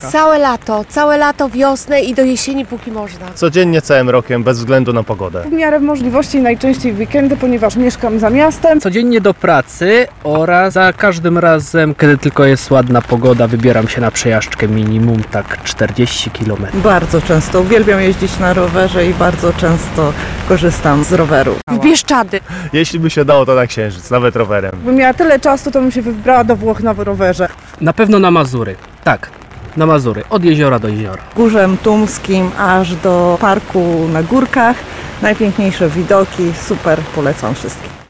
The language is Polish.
Całe lato, wiosnę i do jesieni póki można. Codziennie, całym rokiem, bez względu na pogodę. W miarę możliwości najczęściej w weekendy, ponieważ mieszkam za miastem. Codziennie do pracy oraz za każdym razem, kiedy tylko jest ładna pogoda, wybieram się na przejażdżkę minimum tak 40 km. Bardzo często. Uwielbiam jeździć na rowerze i bardzo często korzystam z roweru. W Bieszczady. Jeśli by się dało, to na Księżyc, nawet rowerem. Gdybym miała tyle czasu, to bym się wybrała do Włoch na rowerze. Na pewno na Mazury. Tak, na Mazury. Od jeziora do jeziora. Górzem Tumskim aż do parku na Górkach. Najpiękniejsze widoki. Super, polecam wszystkim.